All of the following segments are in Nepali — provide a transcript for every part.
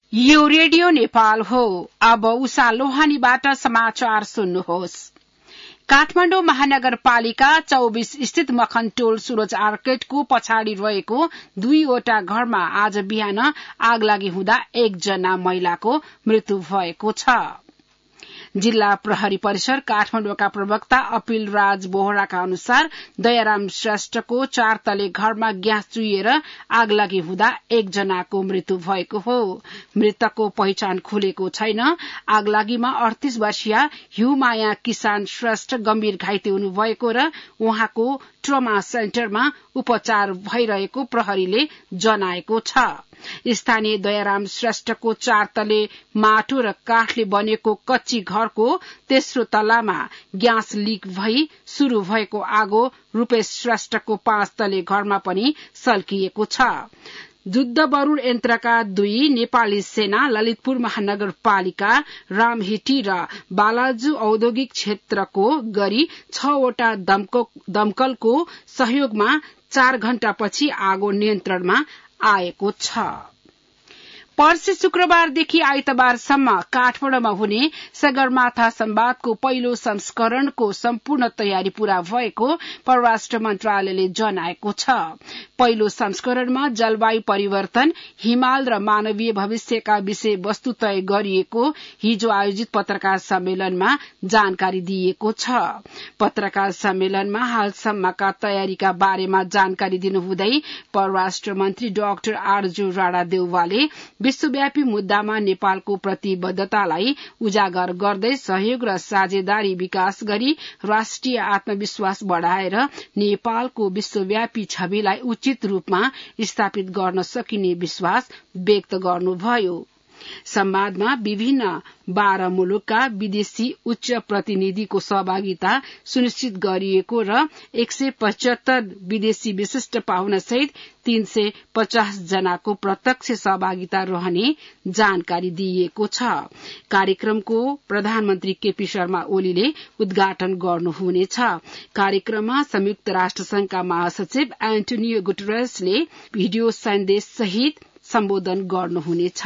यो रेडियो नेपाल हो। अब उषा लोहानीबाट समाचार सुन्नुहोस्। काठमाडौँ महानगरपालिका 24 स्थित मखनटोल सूरज आर्केटको पछाडि रहेको 2वटा घरमा आज बिहान आगलागी हुँदा 1 जना महिलाको मृत्यु भएको छ। जिल्ला प्रहरी परिसर काठमाडौँका प्रवक्ता अपिल राज बोहराका अनुसार दयाराम श्रेष्ठको 4 तले घरमा ग्यास चुहिएर आगलागी हुँदा 1 जनाको मृत्यु भएको हो। मृतकको पहिचान खुलेको छैन। आगलागीमा 38 वर्षीय हिउमाया किसान श्रेष्ठ गम्भीर घाइते हुनुभएको र उहाँको ट्रमा सेन्टरमा उपचार भइरहेको प्रहरीले जनाएको छ। स्थानीय दयाराम श्रेष्ठको 4 तले माटो र काठले बनेको कच्ची घरको तेस्रो तलामा ग्यास लीक भई शुरू भएको आगो रूपेश श्रेष्ठको 5 तले घरमा पनि सल्किएको छ। युद्ध वरूण यन्त्रका 2 नेपाली सेना ललितपुर महानगरपालिका रामहिटी र बालाजु औद्योगिक क्षेत्रको गरी 6 वटा दमकलको सहयोगमा 4 घण्टापछि आगो नियन्त्रणमा आएको छ। पर्सि शुक्रबारदेखि आइतबारसम्म काठमाडौँमा हुने सगरमाथा संवादको पहिलो संस्करणको सम्पूर्ण तयारी पूरा भएको परराष्ट्र मन्त्रालयले जनाएको छ। पहिलो संस्करणमा जलवायु परिवर्तन, हिमाल र मानवीय भविष्यका विषय वस्तु तय गरिएको हिजो आयोजित पत्रकार सम्मेलनमा जानकारी दिइएको छ। पत्रकार सम्मेलनमा हालसम्मका तयारीका बारेमा जानकारी दिनुहुँदै परराष्ट्र मन्त्री डाक्टर आरजु राणा देउवाले विश्वव्यापी मुद्दामा नेपालको प्रतिबद्धतालाई उजागर गर्दै सहयोग र साझेदारी विकास गरी राष्ट्रिय आत्मविश्वास बढ़ाएर नेपालको विश्वव्यापी छविलाई उचित रूपमा स्थापित गर्न सकिने विश्वास व्यक्त गर्नुभयो। संवादमा विभिन्न 12 मुलुकका विदेशी उच्च प्रतिनिधिको सहभागिता सुनिश्चित गरिएको र 175 विदेशी विशिष्ट पाहुना सहित 350 जनाको प्रत्यक्ष सहभागिता रहने जानकारी दिइएको छ। कार्यक्रमको प्रधानमन्त्री केपी शर्मा ओलीले उद्घाटन गर्नुहुनेछ। कार्यक्रममा संयुक्त राष्ट्र संघका महासचिव एन्टोनियो गुटेरेसले भिडियो सन्देश सहित सम्बोधन गर्नुहुनेछ।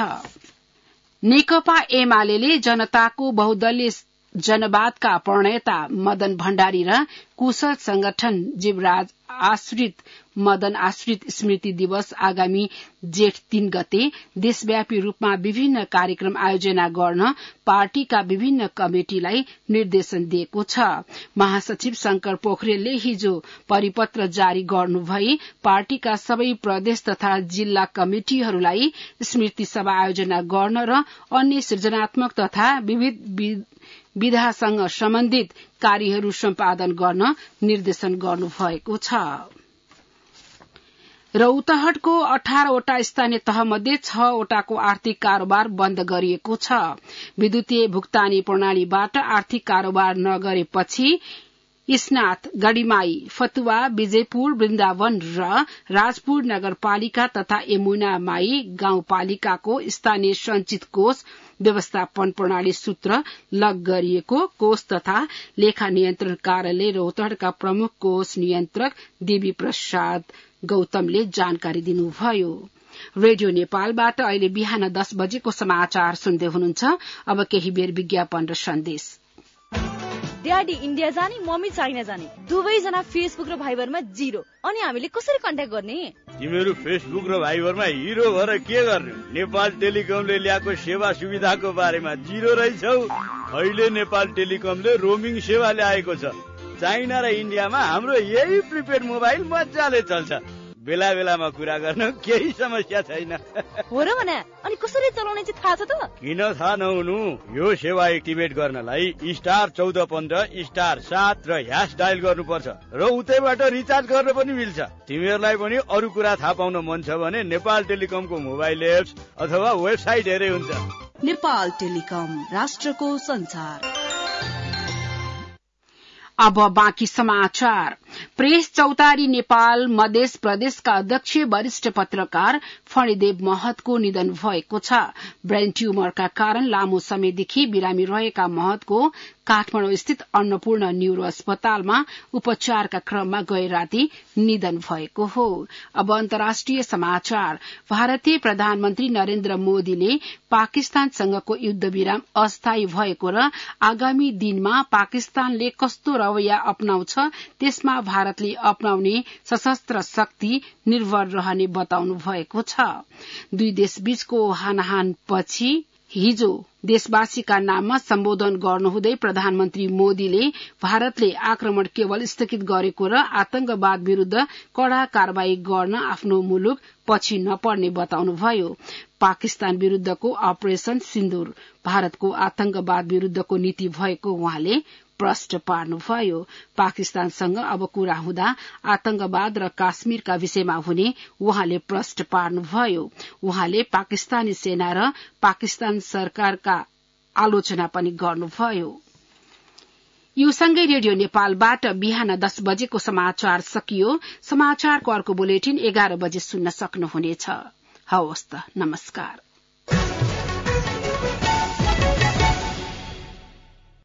नेकपा एमाले जनताको बहुदलीय जनवादका प्रणेता मदन भण्डारी र कुशल संगठन जीवराज आश्रित मदन आश्रित स्मृति दिवस आगामी जेठ 3 गते देशव्यापी रूपमा विभिन्न कार्यक्रम आयोजना गर्न पार्टीका विभिन्न कमिटिलाई निर्देशन दिएको छ। महासचिव शंकर पोखरेलले हिजो परिपत्र जारी गर्नुभई पार्टीका सबै प्रदेश तथा जिल्ला कमिटिहरूलाई स्मृति सभा आयोजना गर्न र अन्य सृजनात्मक तथा विविध विधासँग सम्बन्धित कार्यहरू सम्पादन गर्न निर्देशन गर्नुभएको छ। रौतहटको 18 वटा स्थानीय तहमध्ये 6 वटाको आर्थिक कारोबार बन्द गरिएको छ। विद्युतीय भुक्तानी प्रणालीबाट आर्थिक कारोबार नगरेपछि इस्नाथ, गढीमाई, फतुवा, विजयपुर, वृन्दावन र राजपुर नगरपालिका तथा यमुनामाई गाउँपालिकाको स्थानीय संचित कोष व्यवस्थापन प्रणाली सूत्र लग गरिएको कोष तथा लेखा नियन्त्रण कार्यालय रौतहटका प्रमुख कोष नियन्त्रक देवी प्रसाद गौतमले जानकारी दिनुभयो। रेडियो नेपालबाट अहिले बिहान 10 बजेको समाचार सुन्दै हुनुहुन्छ। अब केही बेर विज्ञापन र सन्देश। ड्याडी इन्डिया जाने, मम्मी चाइना जाने, दुवैजना फेसबुक र भाइबरमा 0। अनि हामीले कसरी कन्ट्याक्ट गर्ने? तिमीहरू फेसबुक र भाइबरमा हिरो भएर के गर्ने? नेपाल टेलिकमले ल्याएको सेवा सुविधाको बारेमा 0 रहेछौ। अहिले नेपाल टेलिकमले रोमिङ सेवा ल्याएको छ। चाइना र इन्डियामा हाम्रो यही प्रिपेड मोबाइल मजाले चल्छ। बेला बेलामा कुरा गर्न केही समस्या छैन। हो र भने अनि कसरी चलाउने चाहिँ थाहा छ त? किन थाहा नहुनु? यो सेवा एक्टिभेट गर्नलाई *1415 *7 र # डायल गर्नुपर्छ र उतैबाट रिचार्ज गर्न पनि मिल्छ। तिमीहरूलाई पनि अरू कुरा थाहा पाउन मन छ भने नेपाल टेलिकमको मोबाइल एप्स अथवा वेबसाइट हेरे हुन्छ। नेपाल टेलिकम, राष्ट्रको संचार। अब बाँकी समाचार। प्रेस चौतारी नेपाल मध्य प्रदेशका अध्यक्ष वरिष्ठ पत्रकार फणिदेव महतको निधन भएको छ। ब्रेन ट्युमरका कारण लामो समयदेखि बिरामी रहेका महतको काठमाडौँ स्थित अन्नपूर्ण न्यूरो अस्पतालमा उपचारका क्रममा गए राति निधन भएको हो। अब अन्तर्राष्ट्रिय समाचार। भारतीय प्रधानमन्त्री नरेन्द्र मोदीले पाकिस्तानसँगको युद्धविराम अस्थायी भएको र आगामी दिनमा पाकिस्तानले कस्तो रवैया अपनाउँछ त्यसमा भारतले अपनाउने सशस्त्र शक्ति निर्भर रहने बताउनु भएको छ। दुई देशबीचको हानाहानपछि हिजो देशवासीका नाममा सम्बोधन गर्नुहुँदै प्रधानमन्त्री मोदीले भारतले आक्रमण केवल स्थगित गरेको र आतंकवाद विरूद्ध कड़ा कारवाही गर्न आफ्नो मुलुक पछि नपर्ने बताउनुभयो। पाकिस्तान विरूद्धको अपरेशन सिन्दूर भारतको आतंकवाद विरूद्धको नीति भएको उहाँले प्रश्न पार्नुभयो। पाकिस्तानसँग अब कुरा हुँदा आतंकवाद र काश्मीरका विषयमा हुने उहाँले प्रश्न पार्नुभयो। उहाँले पाकिस्तानी सेना र पाकिस्तान सरकारका आलोचना पनि गर्नुभयो। यो सँगै रेडियो नेपालबाट बिहान 10 बजेको समाचार सकियो। समाचारको अर्को बुलेटिन 11 बजे सुन्न सक्नुहुनेछ। हवस् त, नमस्कार।